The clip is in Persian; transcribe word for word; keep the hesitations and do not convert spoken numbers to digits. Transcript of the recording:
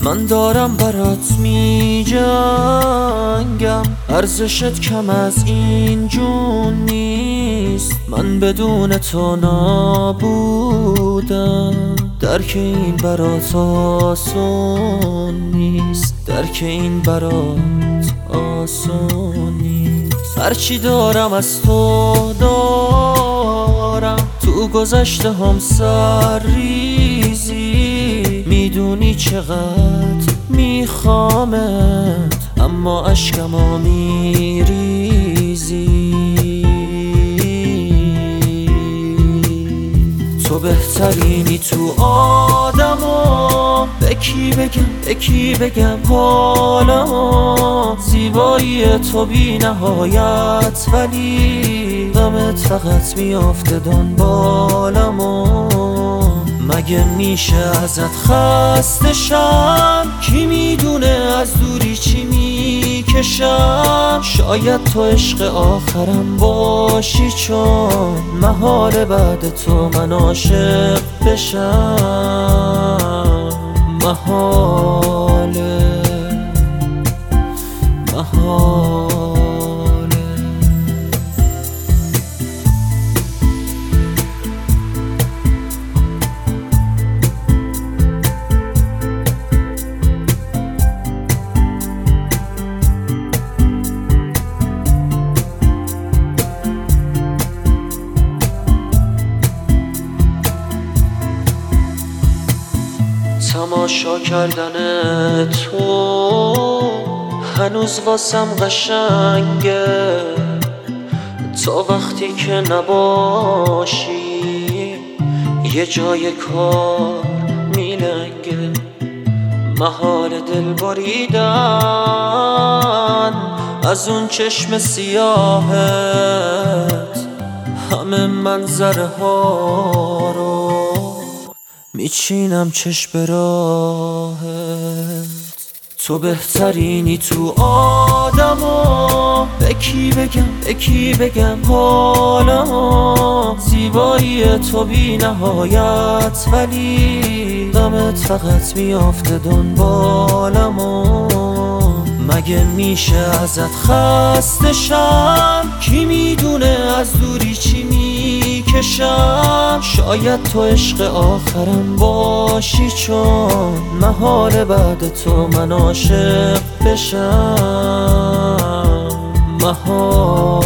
من دارم برات می جنگم، ارزشت کم از این جون نیست. من بدون تو نابودم، درک این برات آسون نیست. درک این برات آسون نیست. هرچی دارم از تو دارم، تو گذشته هم سر ریزی. میدونی چقدر میخوامت، اما اشکمو میریزی. تو بهترینی تو آدما، به کی بگم به کی بگم حالمو. زیبایی تو بی نهایت، ولی غمت فقط میافته دنبالمو. مگه میشه ازت خسته شم؟ کی میدونه از دوری چی میکشم؟ شاید تو عشق آخرم باشی، چون محال بعد تو من عاشق بشم. محاله محاله. تماشا کردن تو هنوز واسم قشنگه، تا وقتی که نباشی یه جای کار میلنگه. محال دل بریدن از اون چشم سیاهت، همه منظره ها رو میچینم چشم راهت. تو بهترینی تو آدما، به کی بگم به کی بگم حالمو. زیبایی تو بی نهایت، ولی غمت فقط میافته دنبالمو. مگه میشه ازت خسته شم؟ کی میدونه از دوری چی میکشم؟ شاید تو عشق آخرم باشی، چون محال بعد تو من عاشق بشم. محال